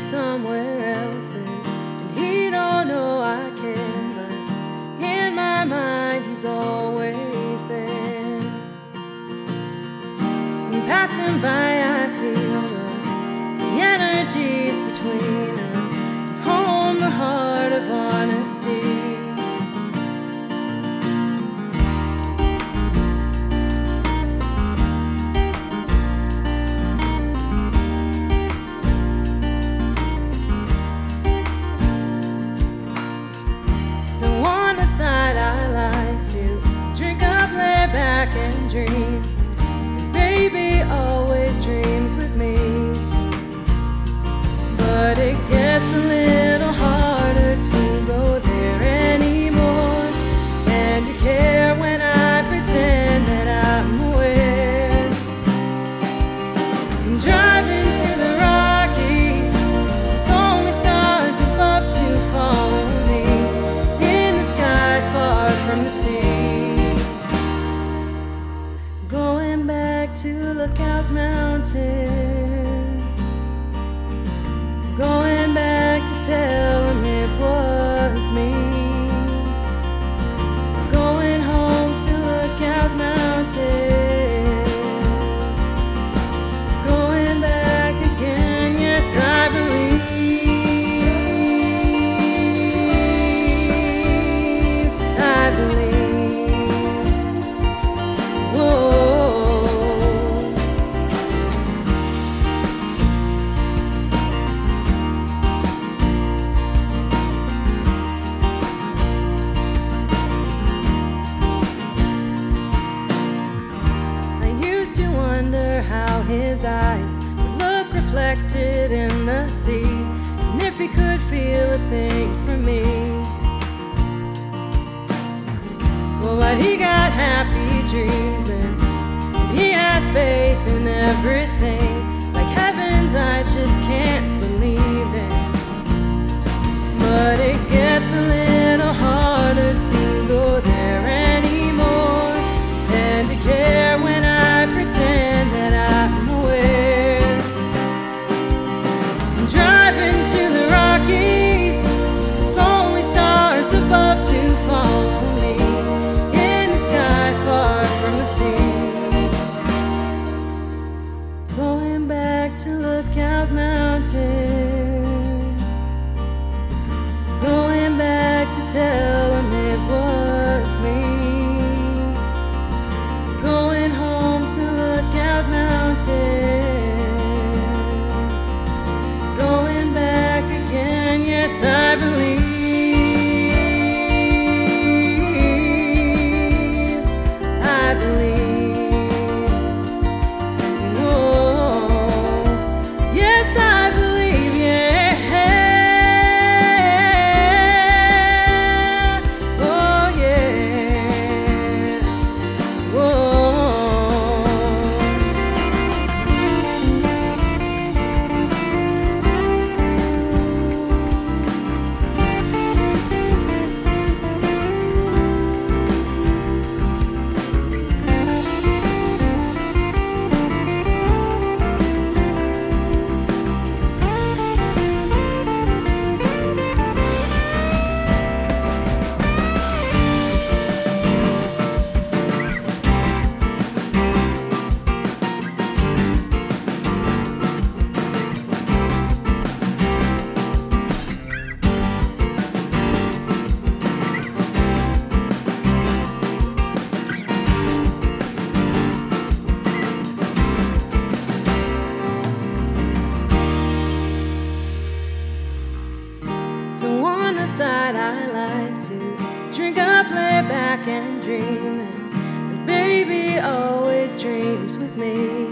somewhere else, and he don't know I care, but in my mind he's always there. When passing by I feel the energies between us to home the heart of honesty. Back and dream. And baby always dreams with me, but it gets a little harder to go there anymore, and to care when I pretend that I'm aware. I'm driving to the Rockies, only stars above to follow me, in the sky far from the sea. To Lookout Mountain, going back to tell him it was me, going home to Lookout Mountain, going back again, yes I believe, I believe, whoa. How his eyes would look reflected in the sea, and if he could feel a thing from me. Well, but he got happy dreams, and he has faith in everything, like heavens I just can't believe in. But it gets a little harder to go there anymore, and to care when I pretend that I'm aware. I'm driving to the Rockies, only stars above to follow me, in the sky far from the sea. Going back to Lookout Mountain, going back to tell him it was me. Going back again, yes I believe, I believe, whoa, yes I believe, yeah, oh yeah, whoa. So on the side I like to drink up, lay back and dream, and baby always dreams with me.